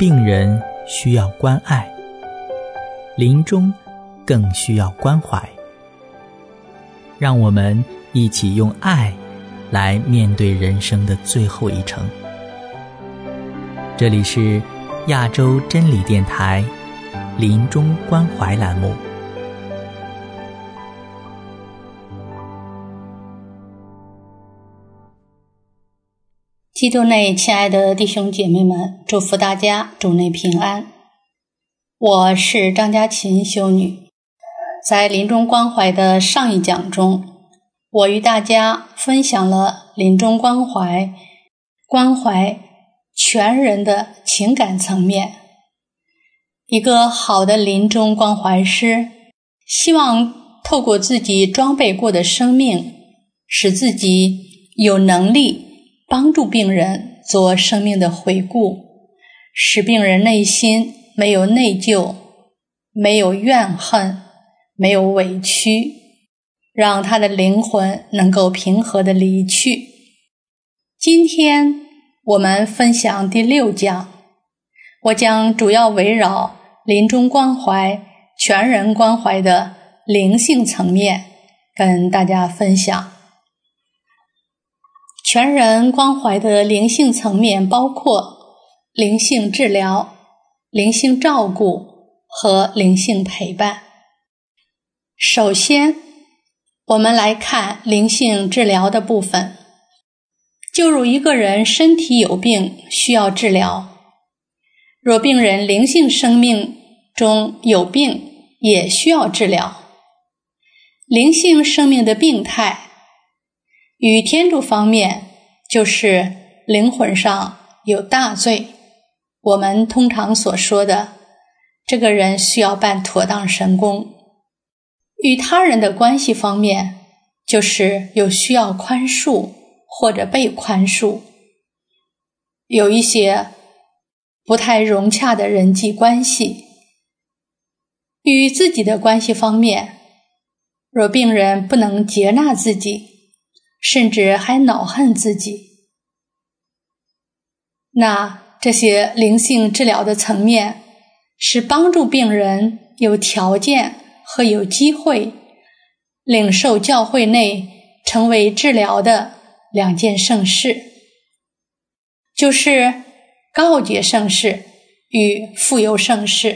病人需要关爱，临终更需要关怀。让我们一起用爱来面对人生的最后一程。这里是亚洲真理电台临终关怀栏目。 基督内亲爱的弟兄姐妹们，祝福大家主内平安。我是张家琴修女。在临终关怀的上一讲中，我与大家分享了临终关怀全人的情感层面。一个好的临终关怀师，希望透过自己装备过的生命，使自己有能力帮助病人做生命的回顾，使病人内心没有内疚，没有怨恨，没有委屈，让他的灵魂能够平和地离去。今天我们分享第6讲，我将主要围绕临终关怀、全人关怀的灵性层面跟大家分享。全人关怀的灵性层面包括灵性治疗、灵性照顾和灵性陪伴。首先，我们来看灵性治疗的部分。就如一个人身体有病需要治疗，若病人灵性生命中有病也需要治疗。灵性生命的病态与天主方面就是灵魂上有大罪，我们通常所说的这个人需要办妥当神功。与他人的关系方面就是有需要宽恕或者被宽恕，有一些不太融洽的人际关系。与自己的关系方面，若病人不能接纳自己，甚至还恼恨自己，那这些灵性治疗的层面是帮助病人有条件和有机会领受教会内成为治疗的2件圣事，就是告解圣事与傅油圣事。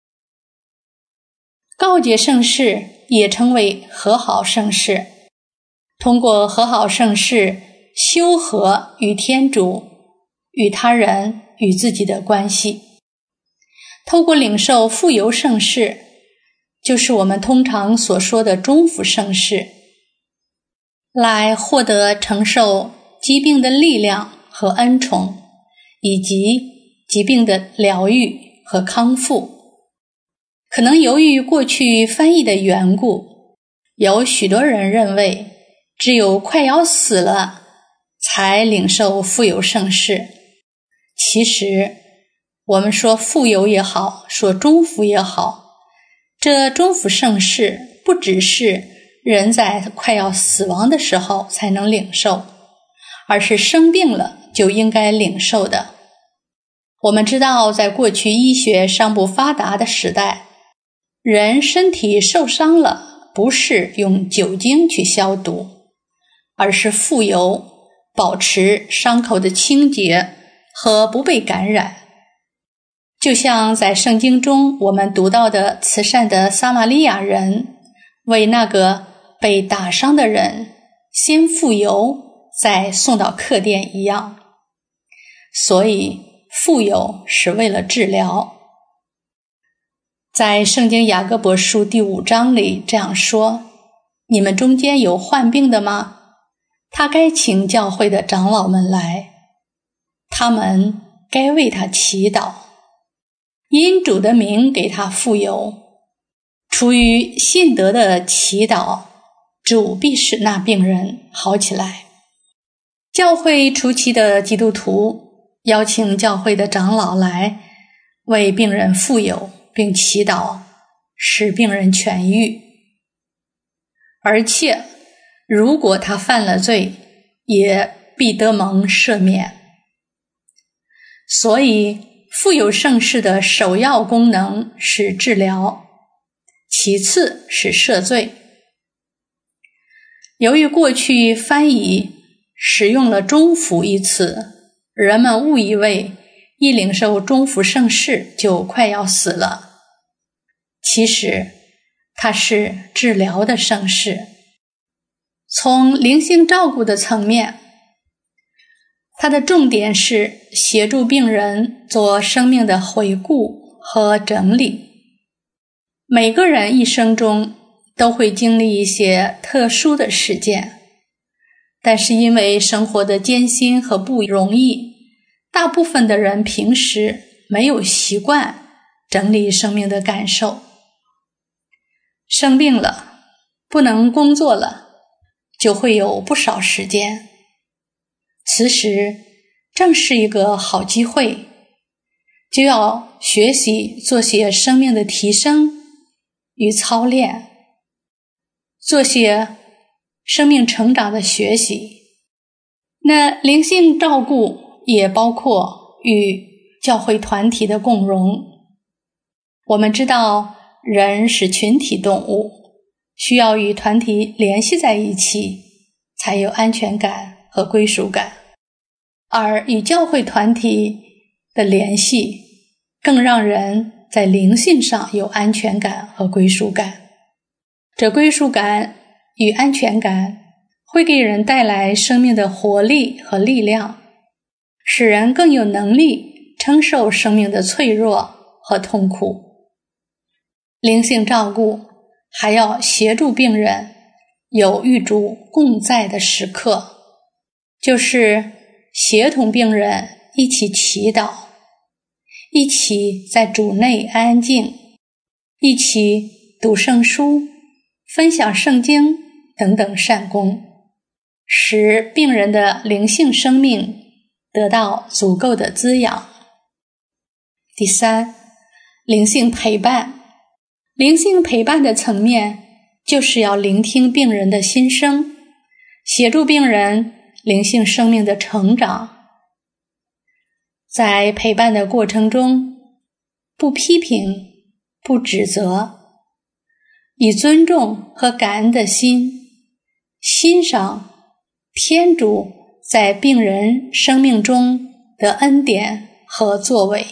告解圣事也称为和好圣事，通过和好圣事修和与天主、与他人、与自己的关系。透过领受傅油圣事，就是我们通常所说的中辅圣事，来获得承受疾病的力量和恩宠，以及疾病的疗愈和康复。可能由于过去翻译的缘故，有许多人认为只有快要死了才领受傅油圣事。其实我们说傅油也好，说中辅也好，这中辅圣事不只是人在快要死亡的时候才能领受，而是生病了就应该领受的。我们知道，在过去医学尚不发达的时代，人身体受伤了，不是用酒精去消毒，而是傅油保持伤口的清洁和不被感染。就像在圣经中我们读到的慈善的撒玛利亚人为那个被打伤的人先傅油再送到客店一样。所以傅油是为了治疗。在圣经雅各伯书第5章里这样说，你们中间有患病的吗？他该请教会的长老们来，他们该为他祈祷，因主的名给他傅油。出于信德的祈祷，主必使那病人好起来。教会初期的基督徒邀请教会的长老来为病人傅油并祈祷，使病人痊愈。而且如果他犯了罪，也必得蒙赦免。所以富有盛世的首要功能是治疗，其次是赦罪。由于过去翻译使用了中福一词，人们误以为一领受中福圣事就快要死了。其实它是治疗的圣事。从灵性照顾的层面，它的重点是协助病人做生命的回顾和整理。每个人一生中都会经历一些特殊的事件，但是因为生活的艰辛和不容易，大部分的人平时没有习惯整理生命的感受。生病了，不能工作了，就会有不少时间。此时正是一个好机会，就要学习做些生命的提升与操练，做些生命成长的学习。那灵性照顾也包括与教会团体的共融。我们知道人是群体动物，需要与团体联系在一起，才有安全感和归属感。而与教会团体的联系，更让人在灵性上有安全感和归属感。这归属感与安全感会给人带来生命的活力和力量，使人更有能力承受生命的脆弱和痛苦。灵性照顾还要协助病人有与主共在的时刻，就是协同病人一起祈祷，一起在主内安静，一起读圣书，分享圣经等等善功，使病人的灵性生命得到足够的滋养。第三，灵性陪伴。灵性陪伴的层面就是要聆听病人的心声，协助病人灵性生命的成长。在陪伴的过程中，不批评，不指责，以尊重和感恩的心，欣赏天主在病人生命中的恩典和作为。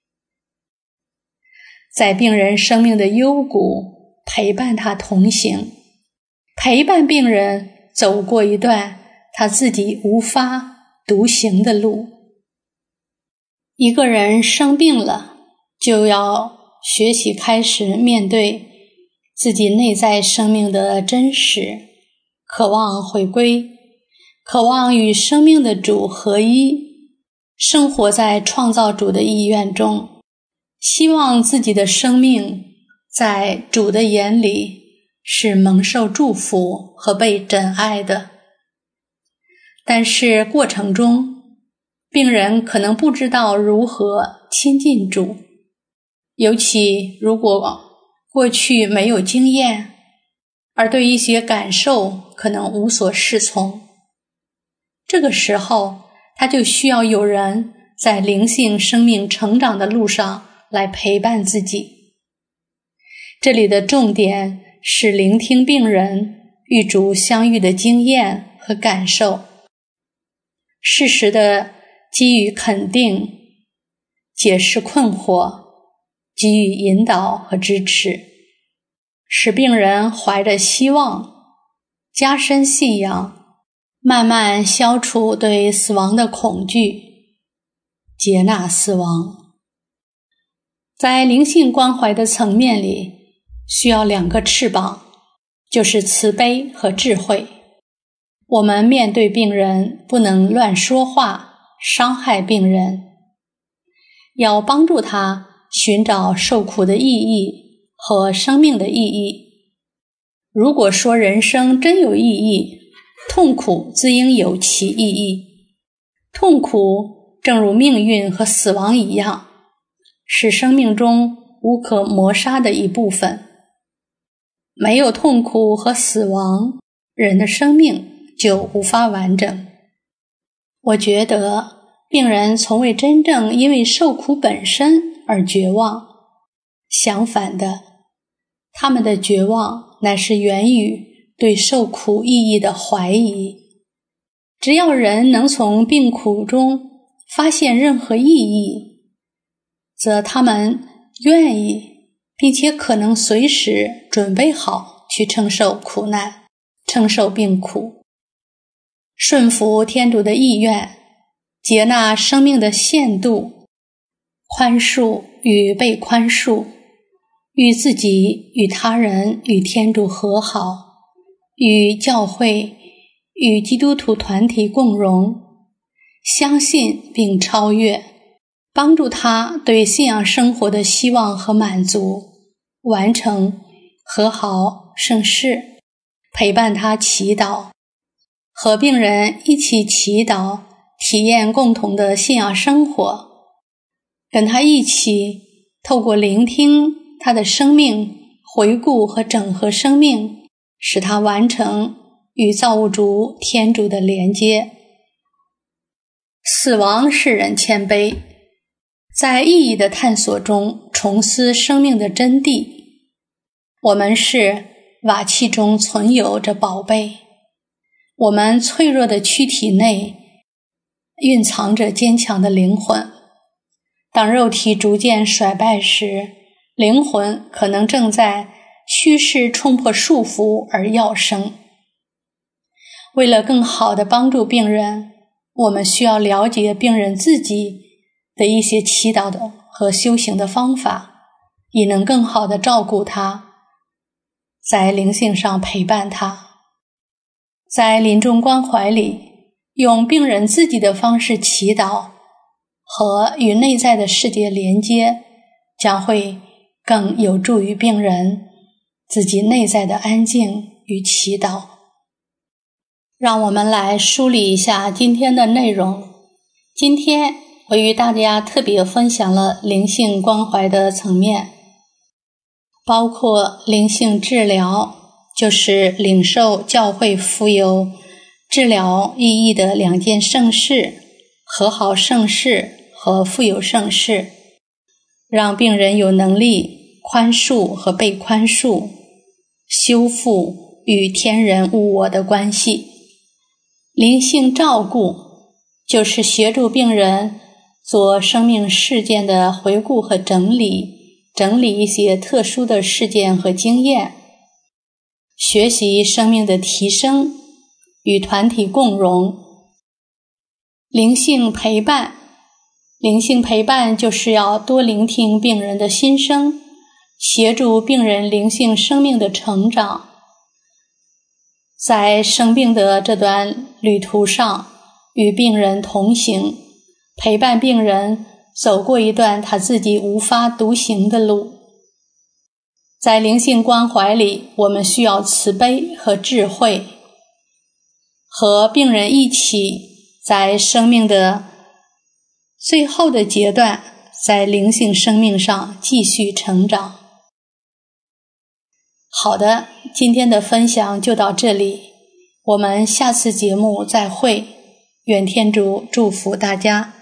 在病人生命的幽谷陪伴他同行，陪伴病人走过一段他自己无法独行的路。一个人生病了，就要学习开始面对自己内在生命的真实，渴望回归，渴望与生命的主合一，生活在创造主的意愿中，希望自己的生命在主的眼里是蒙受祝福和被珍爱的。但是过程中，病人可能不知道如何亲近主，尤其如果过去没有经验，而对一些感受可能无所适从。这个时候，他就需要有人在灵性生命成长的路上来陪伴自己。这里的重点是聆听病人与主相遇的经验和感受，适时地给予肯定，解释困惑，给予引导和支持，使病人怀着希望，加深信仰，慢慢消除对死亡的恐惧，接纳死亡。在灵性关怀的层面里，需要2个翅膀，就是慈悲和智慧。我们面对病人不能乱说话，伤害病人，要帮助他寻找受苦的意义和生命的意义。如果说人生真有意义，痛苦自应有其意义。痛苦正如命运和死亡一样，是生命中无可磨杀的一部分。没有痛苦和死亡，人的生命就无法完整。我觉得病人从未真正因为受苦本身而绝望，相反的，他们的绝望乃是源于对受苦意义的怀疑。只要人能从病苦中发现任何意义，则他们愿意并且可能随时准备好去承受苦难，承受病苦，顺服天主的意愿，接纳生命的限度，宽恕与被宽恕，与自己、与他人、与天主和好，与教会、与基督徒团体共荣，相信并超越，帮助他对信仰生活的希望和满足，完成和好圣事，陪伴他祈祷，和病人一起祈祷，体验共同的信仰生活，跟他一起透过聆听他的生命，回顾和整合生命，使他完成与造物主天主的连接。死亡使人谦卑，在意义的探索中重思生命的真谛。我们是瓦器中存有着宝贝，我们脆弱的躯体内蕴藏着坚强的灵魂。当肉体逐渐衰败时，灵魂可能正在虚势冲破束缚而要生。为了更好地帮助病人，我们需要了解病人自己的一些祈祷的和修行的方法，以能更好地照顾他，在灵性上陪伴他。在临终关怀里，用病人自己的方式祈祷和与内在的世界连接，将会更有助于病人自己内在的安静与祈祷。让我们来梳理一下今天的内容。今天我与大家特别分享了灵性关怀的层面，包括灵性治疗，就是领受教会富有治疗意义的2件圣事，和好圣事和富有圣事，让病人有能力宽恕和被宽恕，修复与天人无我的关系。灵性照顾就是协助病人做生命事件的回顾和整理一些特殊的事件和经验，学习生命的提升，与团体共荣。灵性陪伴就是要多聆听病人的心声，协助病人灵性生命的成长。在生病的这段旅途上，与病人同行，陪伴病人走过一段他自己无法独行的路。在灵性关怀里，我们需要慈悲和智慧，和病人一起在生命的最后的阶段，在灵性生命上继续成长。好的，今天的分享就到这里，我们下次节目再会，愿天主祝福大家。